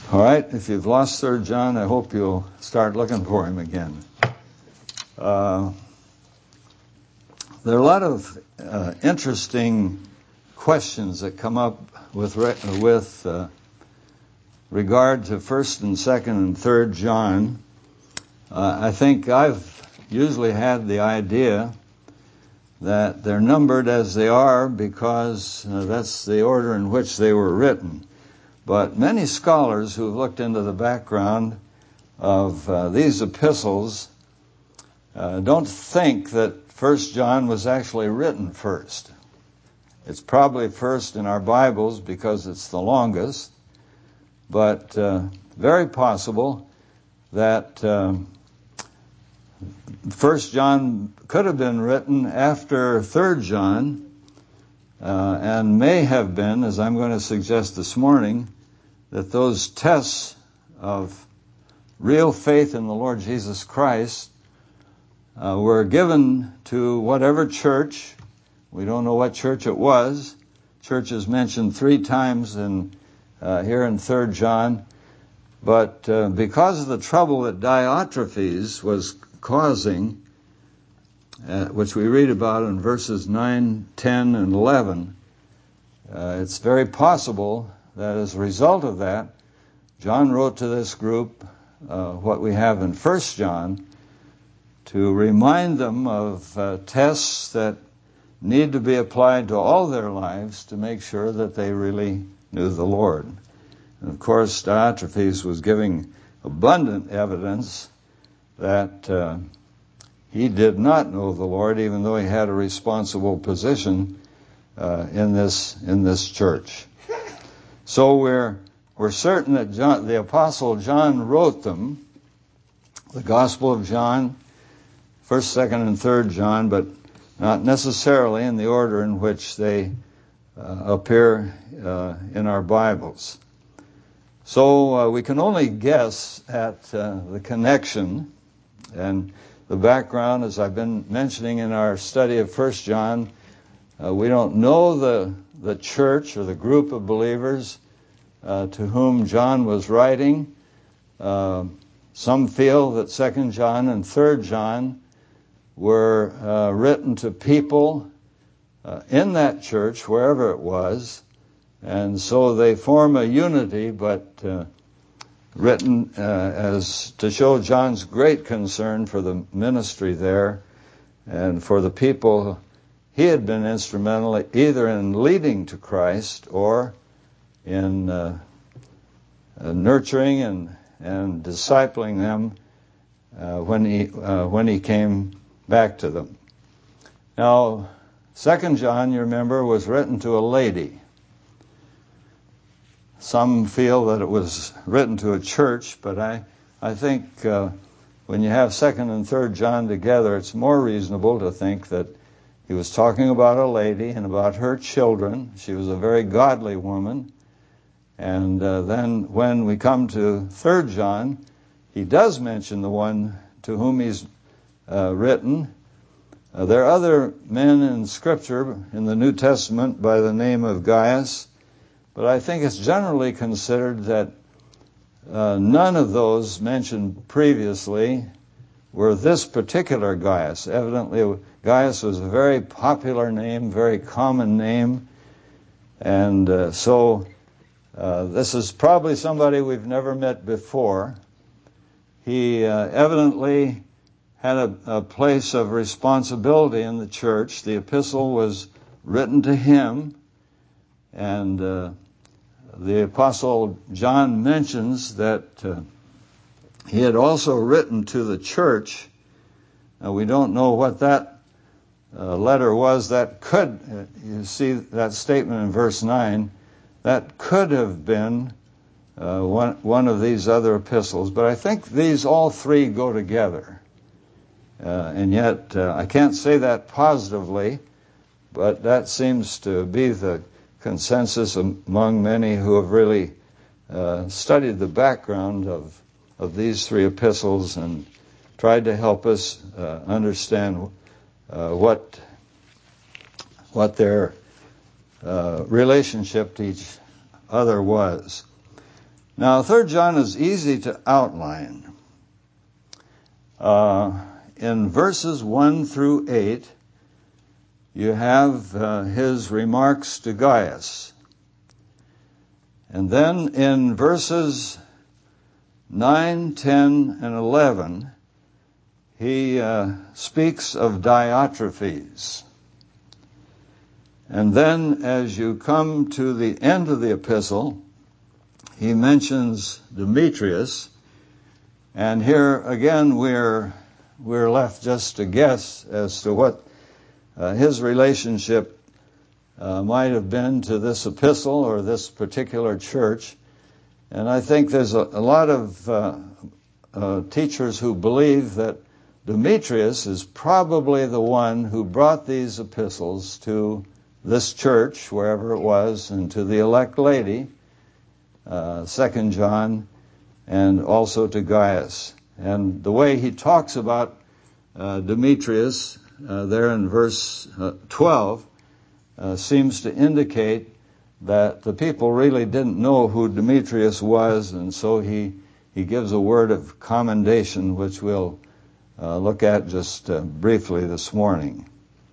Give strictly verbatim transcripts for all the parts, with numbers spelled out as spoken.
All right, if you've lost Third John, I hope you'll start looking for him again. Uh, there are a lot of uh, interesting questions that come up with re- with uh, regard to First and Second and Third John. Uh, I think I've usually had the idea that they're numbered as they are because uh, that's the order in which they were written. But many scholars who've looked into the background of uh, these epistles uh, don't think that First John was actually written first. It's probably first in our Bibles because it's the longest, but uh, very possible that uh, First John could have been written after Third John, uh, and may have been, as I'm going to suggest this morning, that those tests of real faith in the Lord Jesus Christ uh, were given to whatever church. We don't know what church it was. Church is mentioned three times in uh, here in Third John. But uh, because of the trouble that Diotrephes was causing, uh, which we read about in verses nine, ten, and eleven, uh, it's very possible that as a result of that, John wrote to this group uh, what we have in First John to remind them of uh, tests that need to be applied to all their lives to make sure that they really knew the Lord. And of course, Diotrephes was giving abundant evidence that uh, he did not know the Lord, even though he had a responsible position uh, in this in this church. So we're we're certain that John, the Apostle John wrote them, the Gospel of John, First, Second, and Third John, but not necessarily in the order in which they uh, appear uh, in our Bibles. So uh, we can only guess at uh, the connection and the background, as I've been mentioning in our study of First John. Uh, we don't know the the church or the group of believers uh, to whom John was writing. Uh, some feel that Second John and Third John were uh, written to people uh, in that church, wherever it was, and so they form a unity, but uh, written uh, as to show John's great concern for the ministry there and for the people he had been instrumental either in leading to Christ or in uh, uh, nurturing and, and discipling them uh, when he uh, when he came back to them. Now, Second John, you remember, was written to a lady. Some feel that it was written to a church, but I I think uh, when you have Second and Third John together, it's more reasonable to think that he was talking about a lady and about her children. She was a very godly woman. And uh, then when we come to Third John, he does mention the one to whom he's uh, written. Uh, there are other men in Scripture in the New Testament by the name of Gaius, but I think it's generally considered that uh, none of those mentioned previously were this particular Gaius. Evidently, Gaius was a very popular name, very common name, and uh, so uh, this is probably somebody we've never met before. He uh, evidently had a, a place of responsibility in the church. The epistle was written to him, and uh, the Apostle John mentions that uh, he had also written to the church. Now, we don't know what that uh, letter was. That could, uh, you see that statement in verse nine, that could have been uh, one, one of these other epistles. But I think these all three go together. Uh, and yet, uh, I can't say that positively, but that seems to be the consensus among many who have really uh, studied the background of of these three epistles and tried to help us uh, understand uh, what what their uh, relationship to each other was. Now, Third John is easy to outline. Uh, in verses one through eight, you have uh, his remarks to Gaius. And then in verses nine, ten, and eleven, he uh, speaks of Diotrephes. And then as you come to the end of the epistle, he mentions Demetrius. And here again we're we're left just to guess as to what uh, his relationship uh, might have been to this epistle or this particular church. And I think there's a, a lot of uh, uh, teachers who believe that Demetrius is probably the one who brought these epistles to this church, wherever it was, and to the elect lady, uh, Second John, and also to Gaius. And the way he talks about uh, Demetrius uh, there in verse uh, twelve uh, seems to indicate that the people really didn't know who Demetrius was, and so he, he gives a word of commendation, which we'll uh, look at just uh, briefly this morning.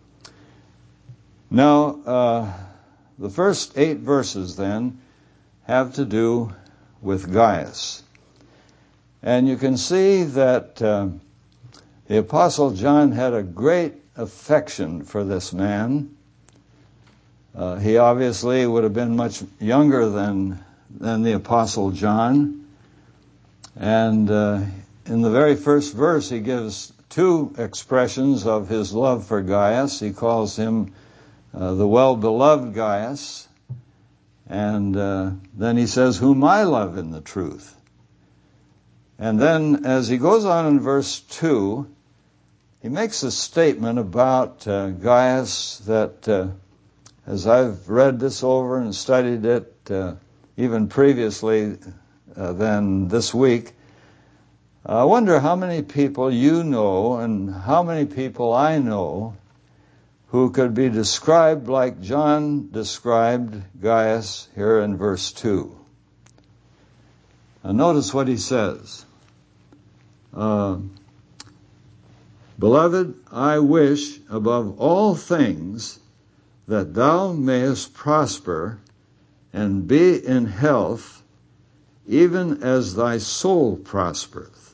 Now, uh, the first eight verses then have to do with Gaius. And you can see that uh, the Apostle John had a great affection for this man. Uh, he obviously would have been much younger than than the Apostle John. And uh, in the very first verse, he gives two expressions of his love for Gaius. He calls him uh, the well-beloved Gaius. And uh, then he says, whom I love in the truth. And then as he goes on in verse two, he makes a statement about uh, Gaius that, uh, as I've read this over and studied it, uh, even previously uh, than this week, I wonder how many people you know and how many people I know who could be described like John described Gaius here in verse two. Now notice what he says. Uh, Beloved, I wish above all things that thou mayest prosper and be in health, even as thy soul prospereth.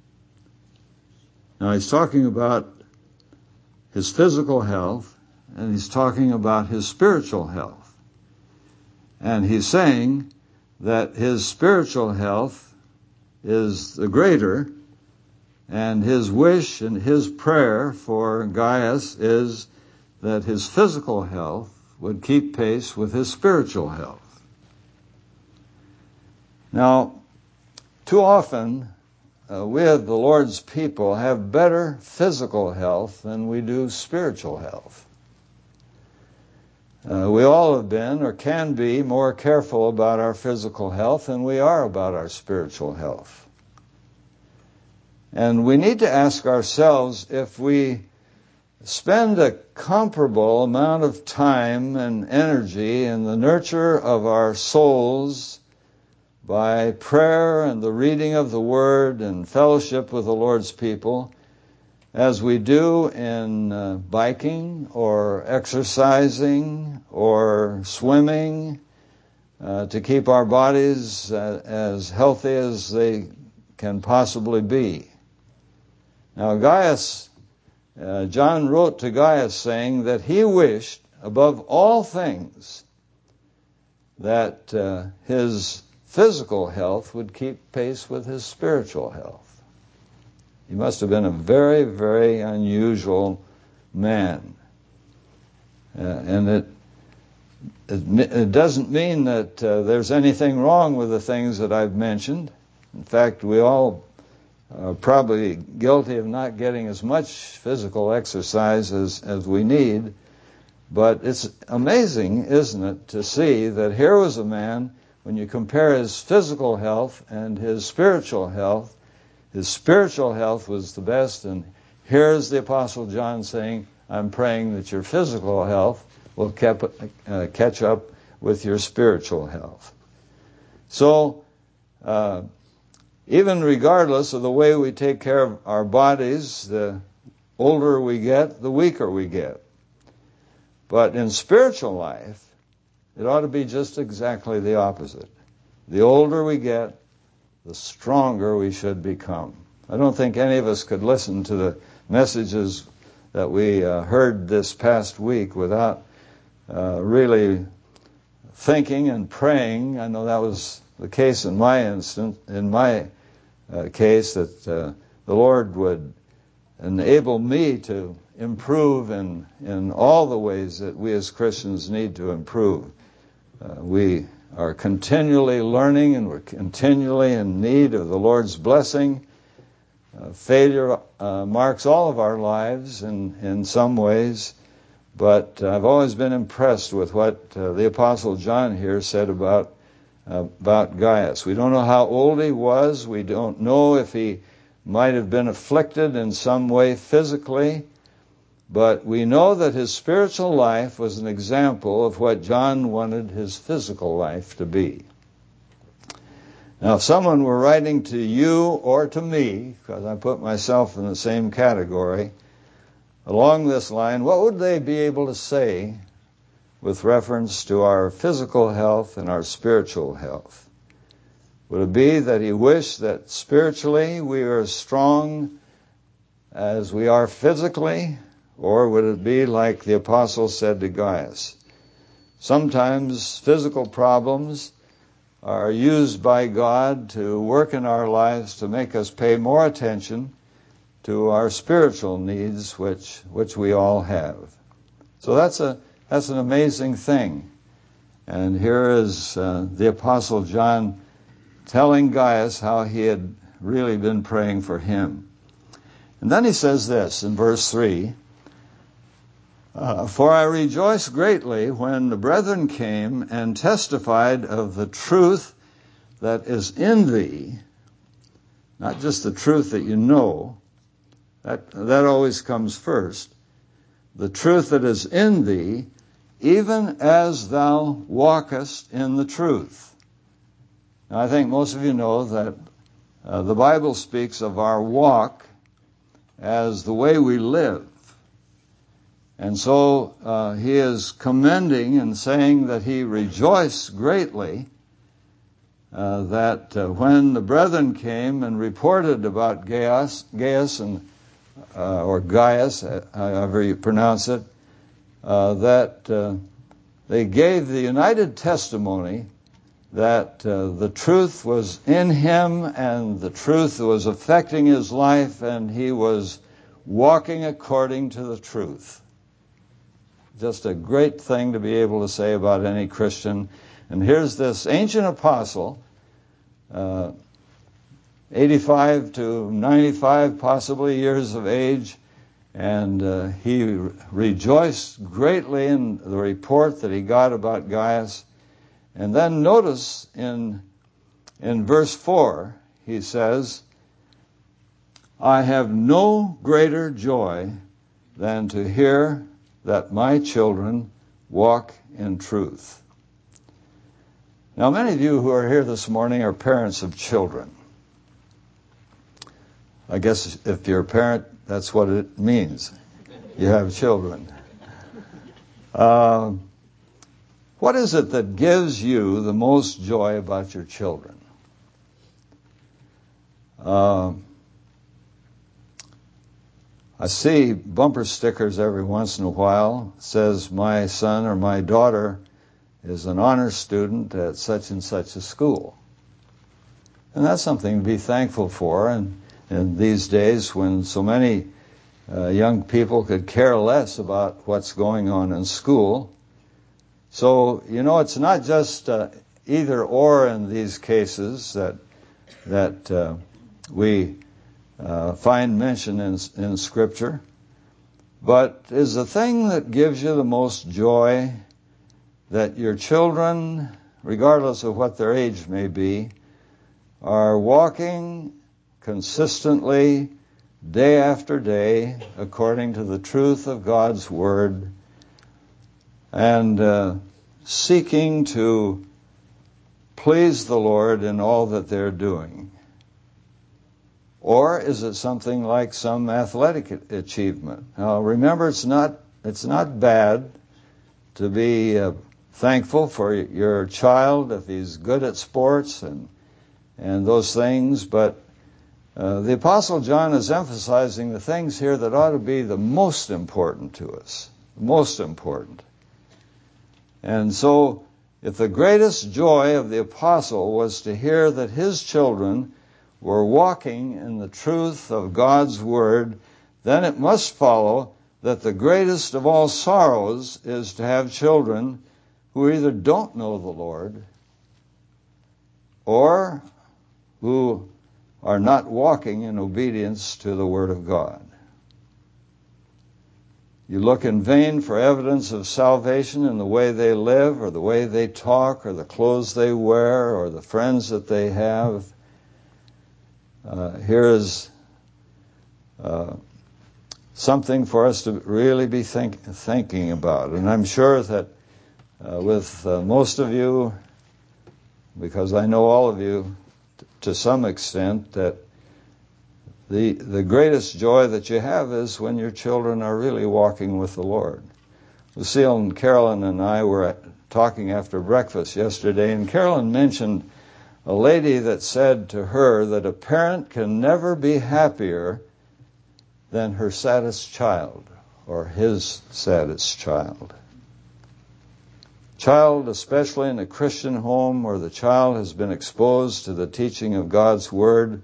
Now he's talking about his physical health, and he's talking about his spiritual health. And he's saying that his spiritual health is the greater, and his wish and his prayer for Gaius is that his physical health would keep pace with his spiritual health. Now, too often, uh, we as the Lord's people have better physical health than we do spiritual health. Uh, we all have been or can be more careful about our physical health than we are about our spiritual health. And we need to ask ourselves if we spend a comparable amount of time and energy in the nurture of our souls by prayer and the reading of the Word and fellowship with the Lord's people as we do in uh, biking or exercising or swimming uh, to keep our bodies uh, as healthy as they can possibly be. Now Gaius, uh, John wrote to Gaius saying that he wished above all things that uh, his physical health would keep pace with his spiritual health. He must have been a very, very unusual man. Uh, and it, it it doesn't mean that uh, there's anything wrong with the things that I've mentioned. In fact, we all are probably guilty of not getting as much physical exercise as, as we need. But it's amazing, isn't it, to see that here was a man, when you compare his physical health and his spiritual health, his spiritual health was the best, and here's the Apostle John saying, I'm praying that your physical health will keep, uh, catch up with your spiritual health. So, uh, even regardless of the way we take care of our bodies, the older we get, the weaker we get. But in spiritual life, it ought to be just exactly the opposite. The older we get, the stronger we should become. I don't think any of us could listen to the messages that we uh, heard this past week without uh, really thinking and praying. I know that was the case in my instant, in my uh, case, that uh, the Lord would enable me to improve in, in all the ways that we as Christians need to improve. Uh, we are continually learning, and we're continually in need of the Lord's blessing. Uh, failure uh, marks all of our lives in, in some ways, but uh, I've always been impressed with what uh, the Apostle John here said about uh, about Gaius. We don't know how old he was. We don't know if he might have been afflicted in some way physically, but we know that his spiritual life was an example of what John wanted his physical life to be. Now, if someone were writing to you or to me, because I put myself in the same category, along this line, what would they be able to say with reference to our physical health and our spiritual health? Would it be that he wished that spiritually we are as strong as we are physically? Or would it be like the apostle said to Gaius? Sometimes physical problems are used by God to work in our lives to make us pay more attention to our spiritual needs, which which we all have. So that's a that's an amazing thing. And here is uh, the Apostle John telling Gaius how he had really been praying for him. And then he says this in verse three, Uh, for I rejoice greatly when the brethren came and testified of the truth that is in thee, not just the truth that you know, that, that always comes first, the truth that is in thee, even as thou walkest in the truth. Now, I think most of you know that uh, the Bible speaks of our walk as the way we live. And so uh, he is commending and saying that he rejoiced greatly uh, that uh, when the brethren came and reported about Gaius, Gaius and uh, or Gaius, however you pronounce it, uh, that uh, they gave the united testimony that uh, the truth was in him and the truth was affecting his life, and he was walking according to the truth. Just a great thing to be able to say about any Christian. And here's this ancient apostle, uh, eighty-five to ninety-five possibly years of age, and uh, he re- rejoiced greatly in the report that he got about Gaius. And then notice in in verse four, he says, I have no greater joy than to hear that my children walk in truth. Now, many of you who are here this morning are parents of children. I guess if you're a parent, that's what it means. You have children. Uh, what is it that gives you the most joy about your children? Uh, I see bumper stickers every once in a while. It says, my son or my daughter is an honor student at such and such a school. And that's something to be thankful for. And in these days when so many uh, young people could care less about what's going on in school. So, you know, it's not just uh, either or in these cases that, that uh, we Uh, find mention in, in Scripture, but is the thing that gives you the most joy that your children, regardless of what their age may be, are walking consistently day after day according to the truth of God's Word, and uh, seeking to please the Lord in all that they're doing? Or is it something like some athletic achievement? Now, remember, it's not it's not bad to be uh, thankful for your child if he's good at sports and and those things, but uh, the Apostle John is emphasizing the things here that ought to be the most important to us, most important. And so, if the greatest joy of the apostle was to hear that his children were walking in the truth of God's Word, then it must follow that the greatest of all sorrows is to have children who either don't know the Lord or who are not walking in obedience to the Word of God. You look in vain for evidence of salvation in the way they live, or the way they talk, or the clothes they wear, or the friends that they have. Uh, here is uh, something for us to really be think, thinking about. And I'm sure that uh, with uh, most of you, because I know all of you t- to some extent, that the the greatest joy that you have is when your children are really walking with the Lord. Lucille and Carolyn and I were talking after breakfast yesterday, and Carolyn mentioned a lady that said to her that a parent can never be happier than her saddest child, or his saddest child. Child, especially in a Christian home where the child has been exposed to the teaching of God's Word,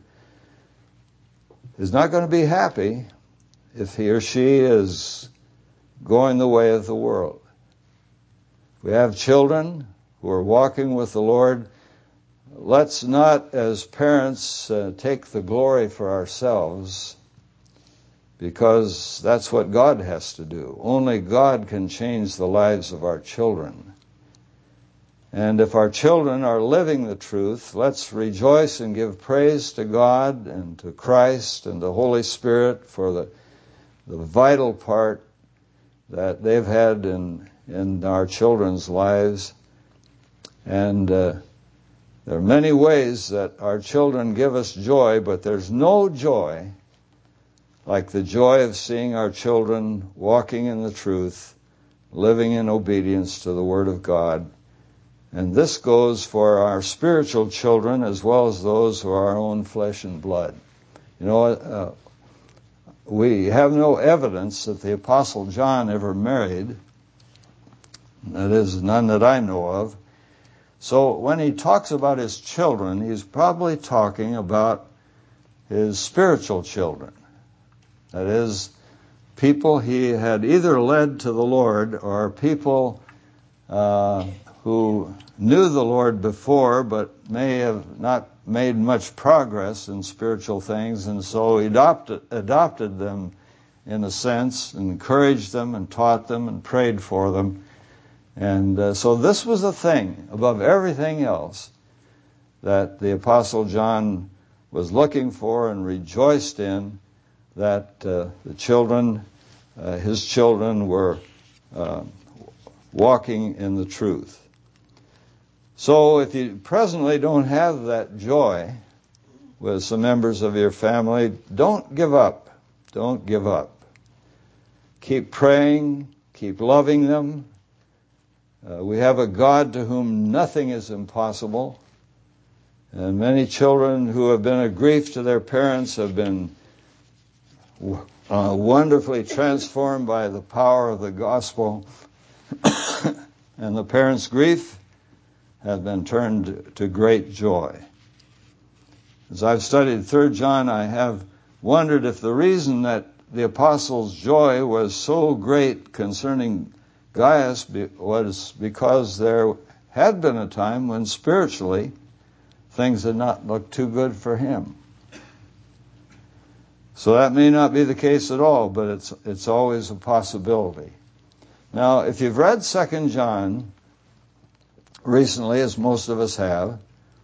is not going to be happy if he or she is going the way of the world. We have children who are walking with the Lord. Let's not, as parents, uh, take the glory for ourselves, because that's what God has to do. Only God can change the lives of our children. And if our children are living the truth, let's rejoice and give praise to God and to Christ and the Holy Spirit for the, the vital part that they've had in, in our children's lives. And uh, there are many ways that our children give us joy, but there's no joy like the joy of seeing our children walking in the truth, living in obedience to the Word of God. And this goes for our spiritual children as well as those who are our own flesh and blood. You know, uh, we have no evidence that the Apostle John ever married. That is, none that I know of. So when he talks about his children, he's probably talking about his spiritual children. That is, people he had either led to the Lord or people uh, who knew the Lord before but may have not made much progress in spiritual things, and so he adopted, adopted them in a sense, and encouraged them and taught them and prayed for them. And uh, so this was a thing above everything else that the Apostle John was looking for and rejoiced in, that uh, the children, uh, his children were uh, walking in the truth. So if you presently don't have that joy with some members of your family, don't give up. Don't give up. Keep praying. Keep loving them. Uh, we have a God to whom nothing is impossible. And many children who have been a grief to their parents have been uh, wonderfully transformed by the power of the gospel. And the parents' grief has been turned to great joy. As I've studied Third John, I have wondered if the reason that the apostle's joy was so great concerning Gaius was because there had been a time when spiritually things had not looked too good for him. So that may not be the case at all, but it's it's always a possibility. Now, if you've read Second John recently, as most of us have,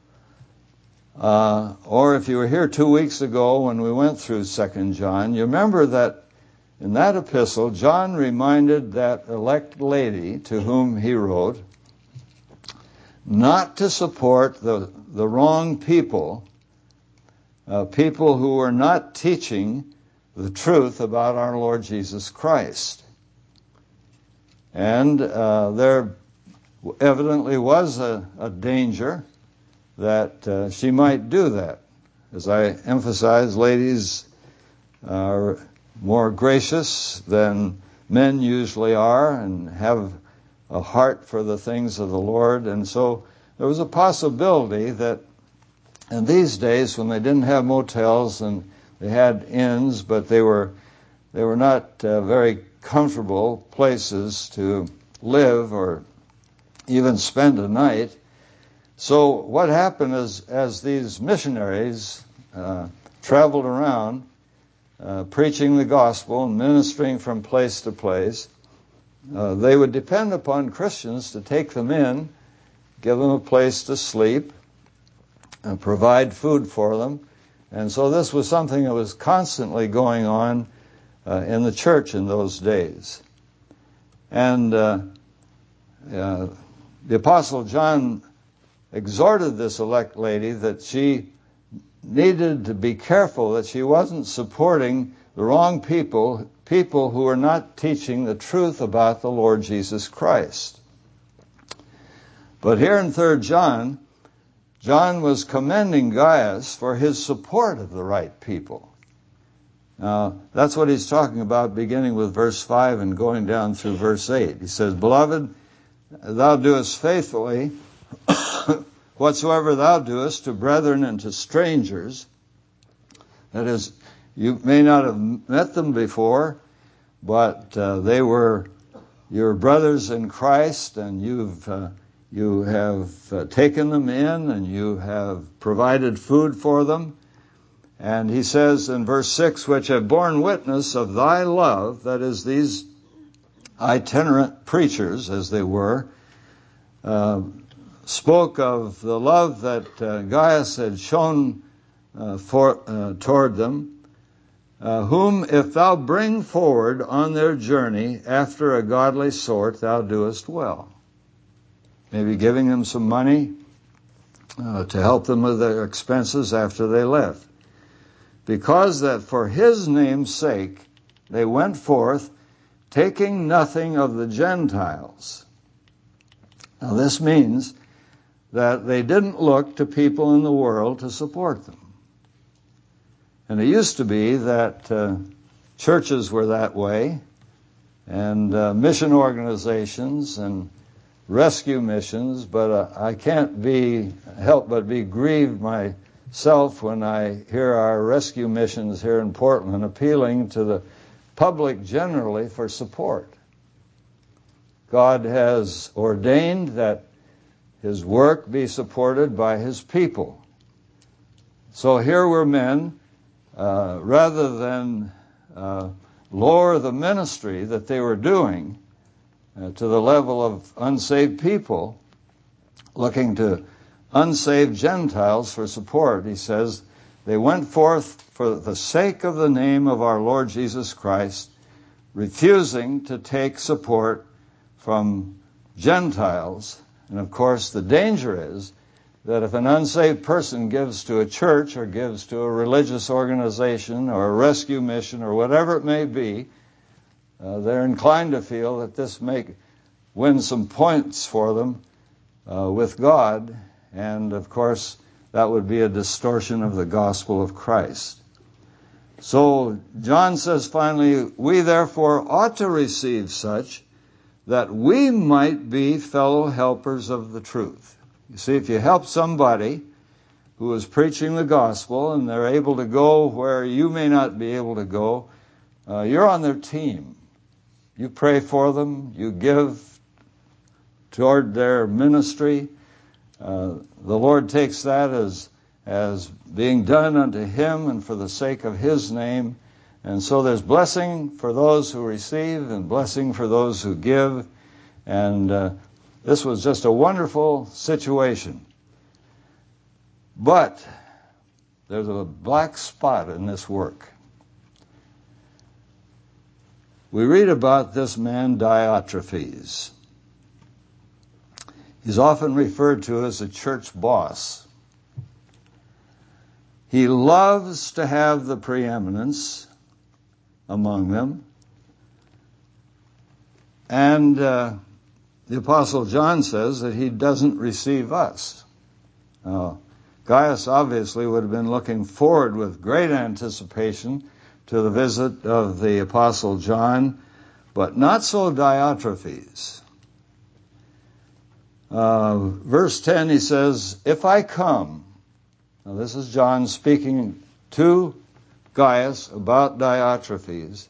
uh, or if you were here two weeks ago when we went through Second John, you remember that in that epistle, John reminded that elect lady to whom he wrote not to support the, the wrong people, uh, people who were not teaching the truth about our Lord Jesus Christ. And uh, there evidently was a, a danger that uh, she might do that. As I emphasize, ladies are more gracious than men usually are and have a heart for the things of the Lord. And so there was a possibility that in these days, when they didn't have motels and they had inns, but they were they were not uh, very comfortable places to live or even spend a night. So what happened is, as these missionaries uh, traveled around uh, preaching the gospel and ministering from place to place, uh, they would depend upon Christians to take them in, give them a place to sleep, and provide food for them. And so this was something that was constantly going on uh, in the church in those days. And uh, uh, the Apostle John exhorted this elect lady that she needed to be careful that she wasn't supporting the wrong people, people who were not teaching the truth about the Lord Jesus Christ. But here in Third John, John was commending Gaius for his support of the right people. Now, that's what he's talking about, beginning with verse five and going down through verse eight. He says, "Beloved, thou doest faithfully whatsoever thou doest to brethren and to strangers." That is, you may not have met them before, but uh, they were your brothers in Christ, and you've uh, you have uh, taken them in, and you have provided food for them. And he says in verse six, "Which have borne witness of thy love," that is, these itinerant preachers, as they were, uh, spoke of the love that uh, Gaius had shown uh, for, uh, toward them, uh, whom if thou bring forward on their journey after a godly sort, thou doest well. Maybe giving them some money uh, to help them with their expenses after they left. "Because that for his name's sake they went forth, taking nothing of the Gentiles." Now this means that they didn't look to people in the world to support them. And it used to be that uh, churches were that way, and uh, mission organizations and rescue missions, but uh, I can't be help but be grieved myself when I hear our rescue missions here in Portland appealing to the public generally for support. God has ordained that his work be supported by his people. So here were men, uh, rather than uh, lower the ministry that they were doing uh, to the level of unsaved people, looking to unsaved Gentiles for support. He says, they went forth for the sake of the name of our Lord Jesus Christ, refusing to take support from Gentiles. And of course, the danger is that if an unsaved person gives to a church or gives to a religious organization or a rescue mission or whatever it may be, uh, they're inclined to feel that this may win some points for them uh, with God. And of course, that would be a distortion of the gospel of Christ. So John says finally, "We therefore ought to receive such, that we might be fellow helpers of the truth." You see, if you help somebody who is preaching the gospel and they're able to go where you may not be able to go, uh, you're on their team. You pray for them, you give toward their ministry. Uh, the Lord takes that as, as being done unto him and for the sake of his name. And so there's blessing for those who receive and blessing for those who give. And uh, this was just a wonderful situation. But there's a black spot in this work. We read about this man Diotrephes. He's often referred to as a church boss. He loves to have the preeminence among them. And uh, the Apostle John says that he doesn't receive us. Now, Gaius obviously would have been looking forward with great anticipation to the visit of the Apostle John, but not so Diotrephes. Uh, verse ten, he says, if I come, now this is John speaking to Gaius about Diotrephes,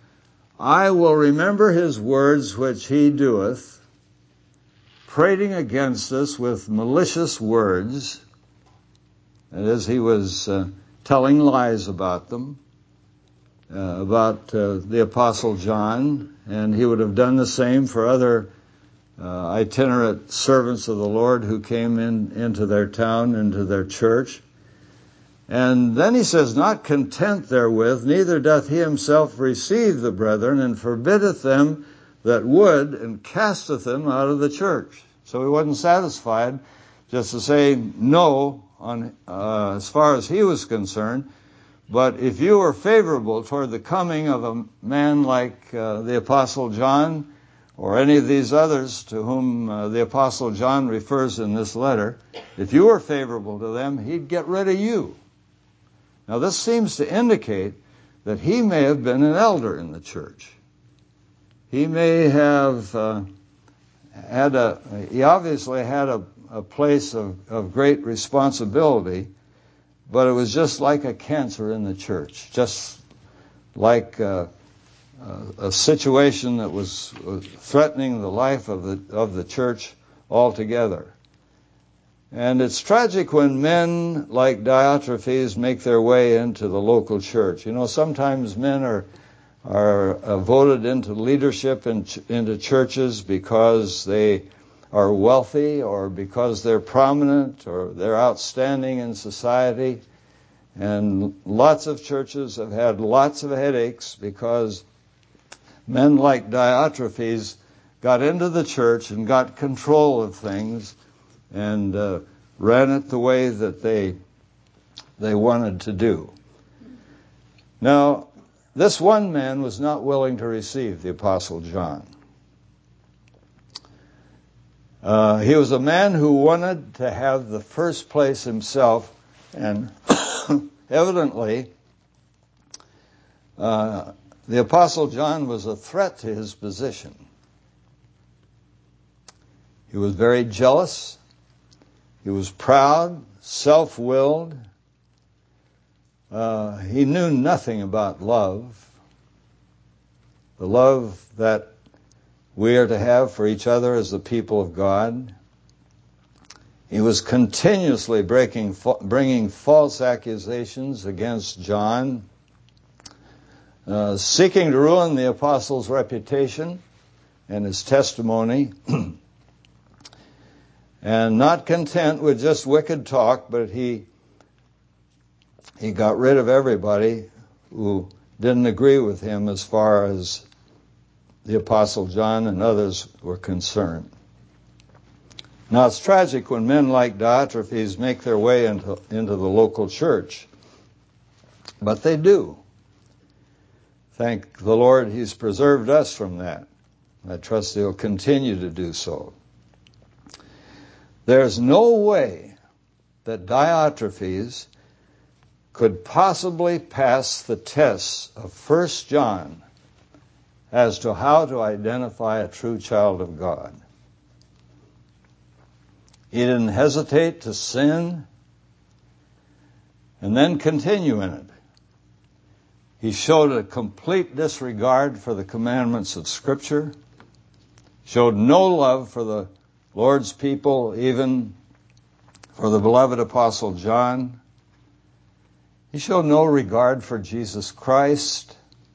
I will remember his words which he doeth, prating against us with malicious words. That is, he was uh, telling lies about them, uh, about uh, the Apostle John, and he would have done the same for other uh, itinerant servants of the Lord who came in into their town, into their church. And then he says, not content therewith, neither doth he himself receive the brethren, and forbiddeth them that would, and casteth them out of the church. So he wasn't satisfied just to say no on uh, as far as he was concerned, but if you were favorable toward the coming of a man like uh, the Apostle John, or any of these others to whom uh, the Apostle John refers in this letter, if you were favorable to them, he'd get rid of you. Now this seems to indicate that he may have been an elder in the church. He may have uh, had a, he obviously had a, a place of, of great responsibility, but it was just like a cancer in the church, just like uh, uh, a situation that was threatening the life of the of the church altogether. And it's tragic when men like Diotrephes make their way into the local church. You know, sometimes men are are uh, voted into leadership in ch- into churches because they are wealthy, or because they're prominent, or they're outstanding in society. And lots of churches have had lots of headaches because men like Diotrephes got into the church and got control of things and uh, ran it the way that they they wanted to do. Now, this one man was not willing to receive the Apostle John. Uh, he was a man who wanted to have the first place himself, and evidently uh, the Apostle John was a threat to his position. He was very jealous. He was proud, self-willed. Uh, he knew nothing about love, the love that we are to have for each other as the people of God. He was continuously breaking, bringing false accusations against John, uh, seeking to ruin the apostle's reputation and his testimony. And not content with just wicked talk, but he he got rid of everybody who didn't agree with him as far as the Apostle John and others were concerned. Now it's tragic when men like Diotrephes make their way into, into the local church, but they do. Thank the Lord he's preserved us from that. I trust he'll continue to do so. There's no way that Diotrephes could possibly pass the tests of First John as to how to identify a true child of God. He didn't hesitate to sin and then continue in it. He showed a complete disregard for the commandments of Scripture, showed no love for the Lord's people, even for the beloved Apostle John. He showed no regard for Jesus Christ.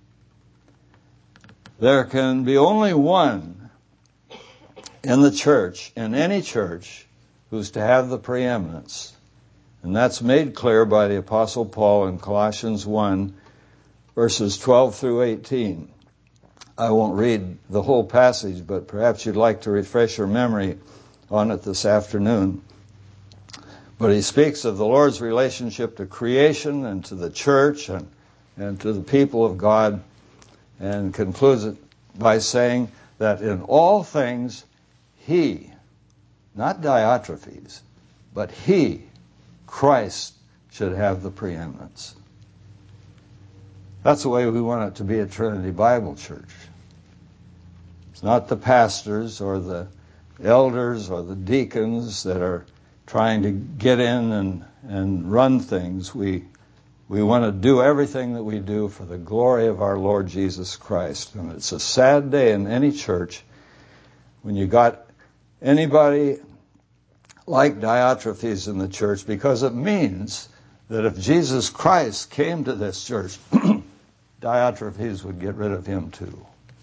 There can be only one in the church, in any church, who's to have the preeminence. And that's made clear by the Apostle Paul in Colossians one, verses twelve through eighteen. I won't read the whole passage, but perhaps you'd like to refresh your memory on it this afternoon. But he speaks of the Lord's relationship to creation and to the church and, and to the people of God, and concludes it by saying that in all things he, not Diotrephes, but he, Christ, should have the preeminence. That's the way we want it to be at Trinity Bible Church. It's not the pastors or the elders or the deacons that are trying to get in and, and run things. We we want to do everything that we do for the glory of our Lord Jesus Christ. And it's a sad day in any church when you got anybody like Diotrephes in the church, because it means that if Jesus Christ came to this church, Diotrephes would get rid of him too.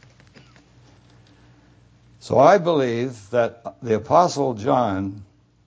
So I believe that the Apostle John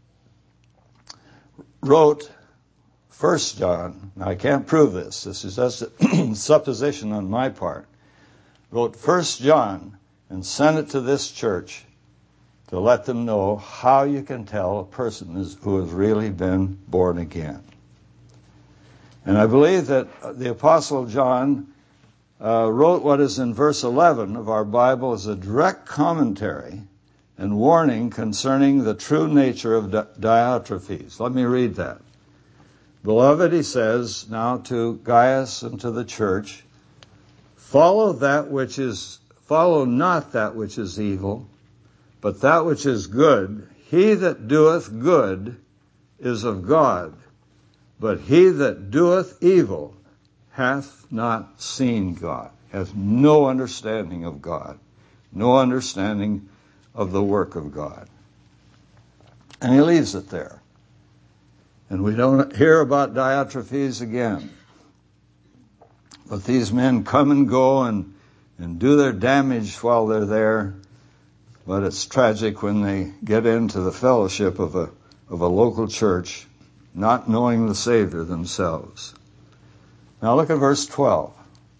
wrote First John, now I can't prove this, this is just a supposition on my part, wrote First John and sent it to this church to let them know how you can tell a person is, who has really been born again. And I believe that the Apostle John uh, wrote what is in verse eleven of our Bible as a direct commentary and warning concerning the true nature of Di- Diotrephes. Let me read that. Beloved, he says now to Gaius and to the church, follow that which is, follow not that which is evil, but that which is good. He that doeth good is of God, but he that doeth evil hath not seen God, has no understanding of God, no understanding of the work of God. And he leaves it there. And we don't hear about Diotrephes again. But these men come and go and, and do their damage while they're there. But it's tragic when they get into the fellowship of a, of a local church, not knowing the Savior themselves. Now look at verse twelve.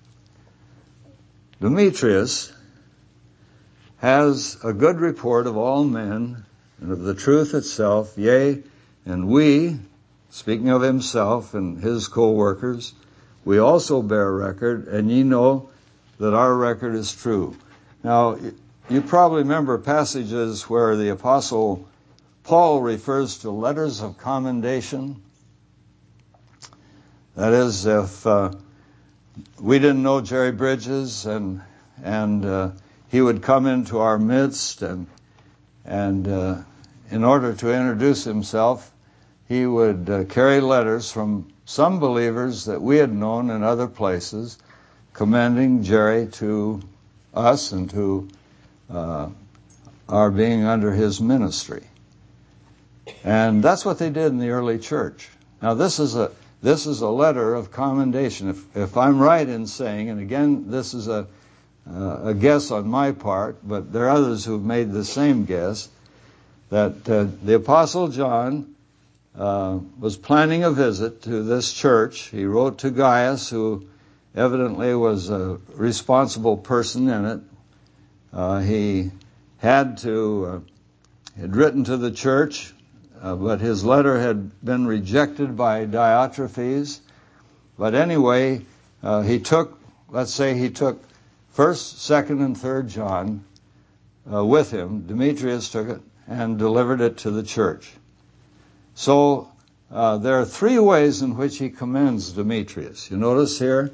Demetrius has a good report of all men and of the truth itself, yea, and we, speaking of himself and his co-workers, we also bear record, and ye know that our record is true. Now, you probably remember passages where the Apostle Paul refers to letters of commendation. That is, if uh, we didn't know Jerry Bridges and and uh, he would come into our midst and and uh, in order to introduce himself, he would uh, carry letters from some believers that we had known in other places, commending Jerry to us and to uh, our being under his ministry. And that's what they did in the early church. Now this is a this is a letter of commendation. If if I'm right in saying, and again this is a uh, a guess on my part, but there are others who've made the same guess, that uh, the Apostle John Uh, was planning a visit to this church. He wrote to Gaius, who evidently was a responsible person in it. Uh, he had to, uh, had written to the church, uh, but his letter had been rejected by Diotrephes. But anyway, uh, he took, let's say he took First, Second, and Third John uh, with him. Demetrius took it and delivered it to the church. So uh, there are three ways in which he commends Demetrius. You notice here,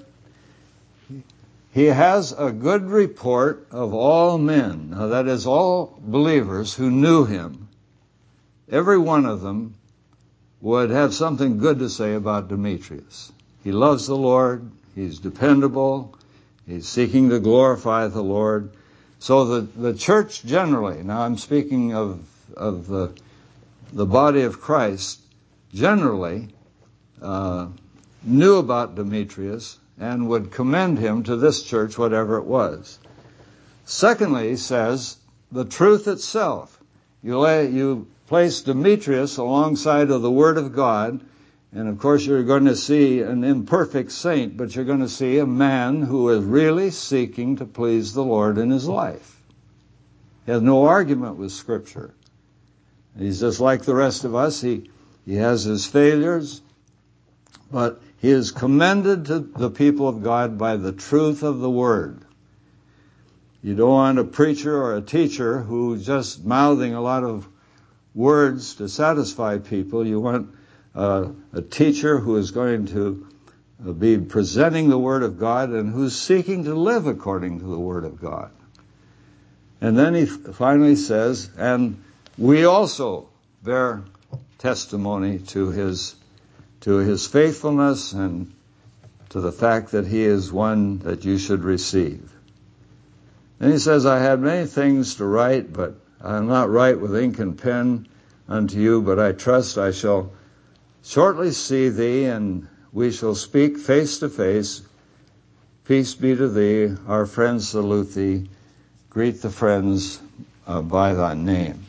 he has a good report of all men. Now that is all believers who knew him. Every one of them would have something good to say about Demetrius. He loves the Lord. He's dependable. He's seeking to glorify the Lord. So the, the church generally, now I'm speaking of, of the the body of Christ, generally uh, knew about Demetrius and would commend him to this church, whatever it was. Secondly, he says, the truth itself. You lay, you place Demetrius alongside of the Word of God, and of course you're going to see an imperfect saint, but you're going to see a man who is really seeking to please the Lord in his life. He has no argument with Scripture. He's just like the rest of us. He, he has his failures, but he is commended to the people of God by the truth of the Word. You don't want a preacher or a teacher who's just mouthing a lot of words to satisfy people. You want uh, a teacher who is going to be presenting the Word of God and who's seeking to live according to the Word of God. And then he finally says, and we also bear testimony to his to his faithfulness and to the fact that he is one that you should receive. And he says, I had many things to write, but I am not write with ink and pen unto you, but I trust I shall shortly see thee, and we shall speak face to face. Peace be to thee. Our friends salute thee. Greet the friends uh, by thy name.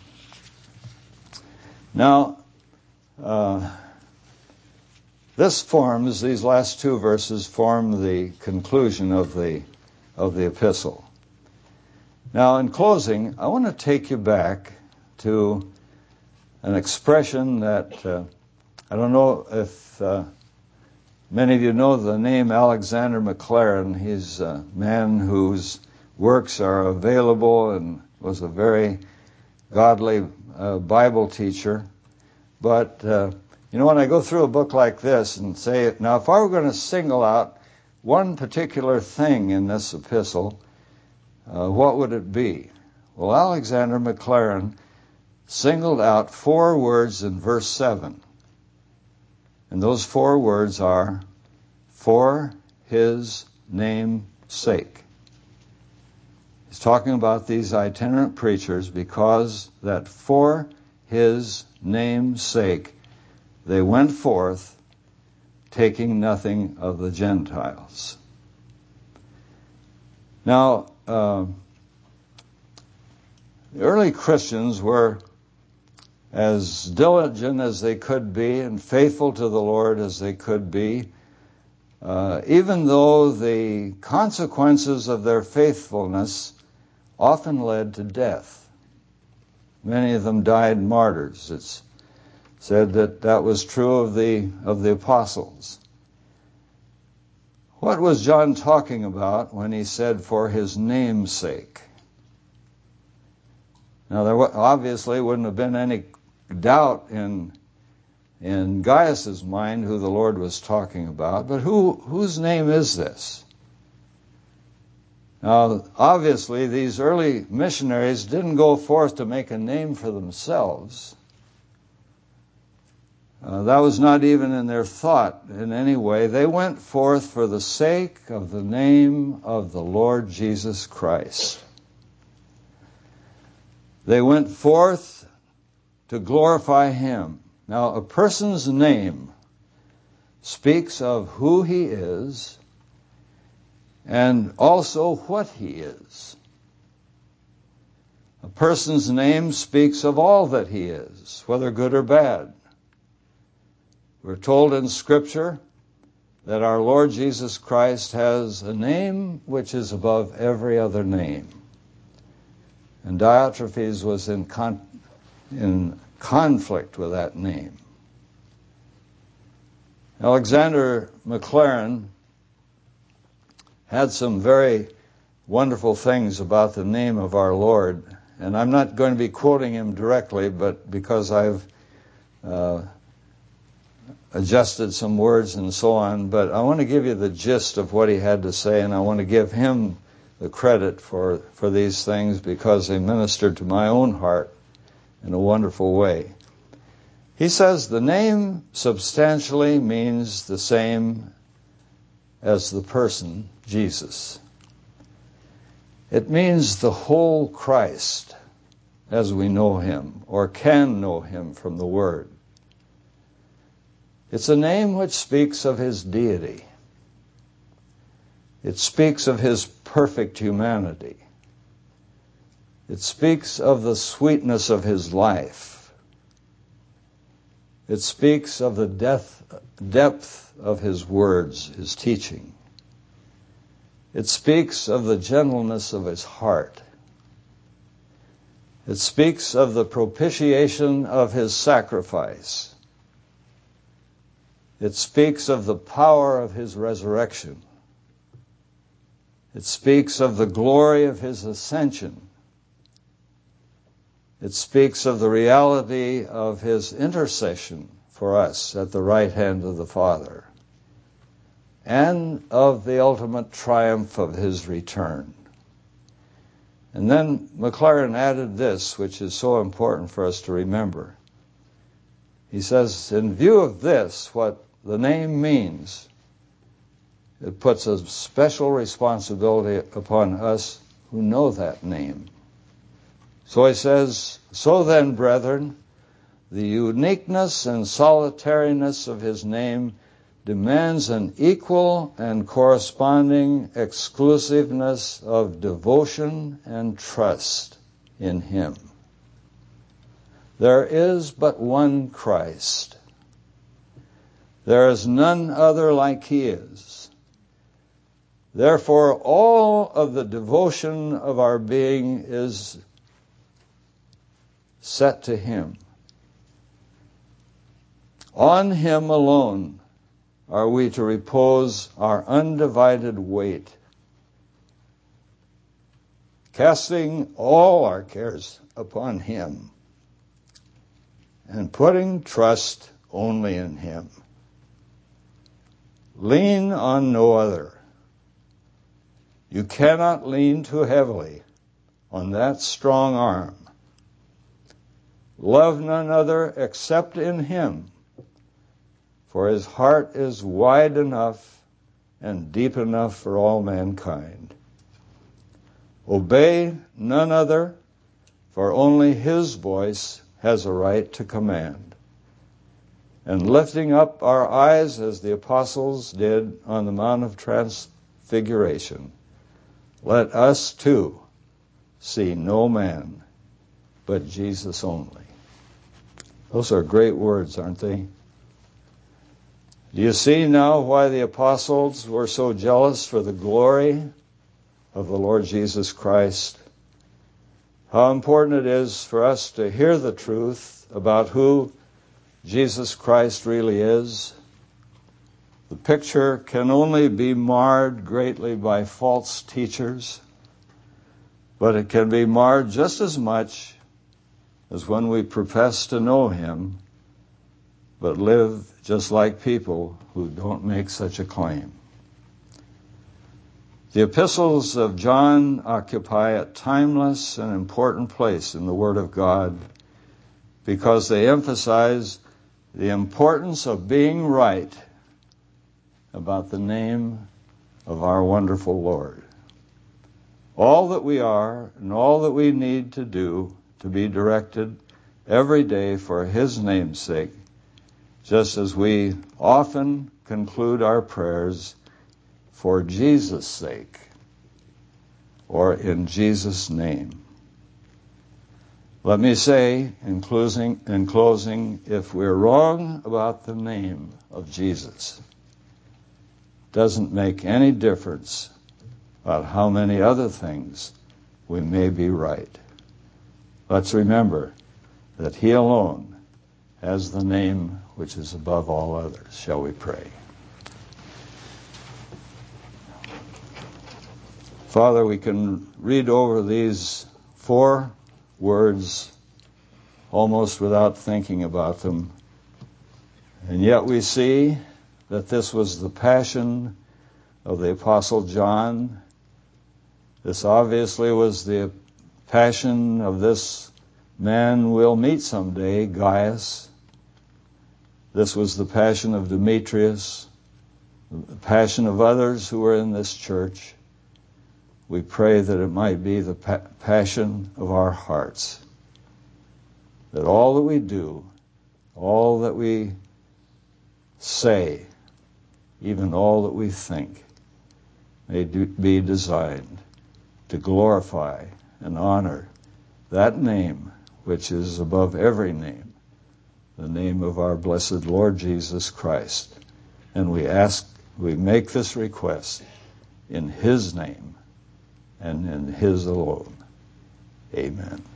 Now, uh, this forms, these last two verses form the conclusion of the of the epistle. Now, in closing, I want to take you back to an expression that uh, I don't know if uh, many of you know the name Alexander Maclaren. He's a man whose works are available and was a very godly uh, Bible teacher. But, uh, you know, when I go through a book like this and say, now if I were going to single out one particular thing in this epistle, uh, what would it be? Well, Alexander Maclaren singled out four words in verse seven. And those four words are, for his name's sake. He's talking about these itinerant preachers because that for his name's sake they went forth, taking nothing of the Gentiles. Now, uh, the early Christians were as diligent as they could be and faithful to the Lord as they could be, uh, even though the consequences of their faithfulness often led to death. Many of them died martyrs. It's said that that was true of the of the apostles. What was John talking about when he said, for his name's sake? Now, there obviously wouldn't have been any doubt in in Gaius's mind who the Lord was talking about, but who whose name is this? Now, obviously, these early missionaries didn't go forth to make a name for themselves. Uh, that was not even in their thought in any way. They went forth for the sake of the name of the Lord Jesus Christ. They went forth to glorify Him. Now, a person's name speaks of who he is and also what he is. A person's name speaks of all that he is, whether good or bad. We're told in Scripture that our Lord Jesus Christ has a name which is above every other name. And Diotrephes was in con- in conflict with that name. Alexander Maclaren had some very wonderful things about the name of our Lord. And I'm not going to be quoting him directly, but because I've uh, adjusted some words and so on, but I want to give you the gist of what he had to say, and I want to give him the credit for, for these things because they ministered to my own heart in a wonderful way. He says the name substantially means the same as the person, Jesus. It means the whole Christ as we know him or can know him from the Word. It's a name which speaks of his deity. It speaks of his perfect humanity. It speaks of the sweetness of his life. It speaks of the depth, depth of his words, his teaching. It speaks of the gentleness of his heart. It speaks of the propitiation of his sacrifice. It speaks of the power of his resurrection. It speaks of the glory of his ascension. It speaks of the reality of his intercession for us at the right hand of the Father, and of the ultimate triumph of his return. And then Maclaren added this, which is so important for us to remember. He says, in view of this, what the name means, it puts a special responsibility upon us who know that name. So he says, so then, brethren, the uniqueness and solitariness of his name demands an equal and corresponding exclusiveness of devotion and trust in him. There is but one Christ. There is none other like he is. Therefore, all of the devotion of our being is set to him. On him alone are we to repose our undivided weight, casting all our cares upon him and putting trust only in him. Lean on no other. You cannot lean too heavily on that strong arm. Love none other except in him, for his heart is wide enough and deep enough for all mankind. Obey none other, for only his voice has a right to command. And lifting up our eyes as the apostles did on the Mount of Transfiguration, let us too see no man but Jesus only. Those are great words, aren't they? Do you see now why the apostles were so jealous for the glory of the Lord Jesus Christ? How important it is for us to hear the truth about who Jesus Christ really is. The picture can only be marred greatly by false teachers, but it can be marred just as much as when we profess to know him, but live just like people who don't make such a claim. The epistles of John occupy a timeless and important place in the Word of God because they emphasize the importance of being right about the name of our wonderful Lord. All that we are and all that we need to do to be directed every day for his name's sake, just as we often conclude our prayers for Jesus' sake or in Jesus' name. Let me say in closing, in closing, if we're wrong about the name of Jesus, it doesn't make any difference about how many other things we may be right. Let's remember that he alone has the name which is above all others. Shall we pray? Father, we can read over these four words almost without thinking about them, and yet we see that this was the passion of the Apostle John. This obviously was the passion of this man we'll meet someday, Gaius. This was the passion of Demetrius, the passion of others who were in this church. We pray that it might be the pa- passion of our hearts, that all that we do, all that we say, even all that we think, may do, be designed to glorify and honor that name which is above every name, the name of our blessed Lord Jesus Christ. And we ask, we make this request in his name and in his alone. Amen.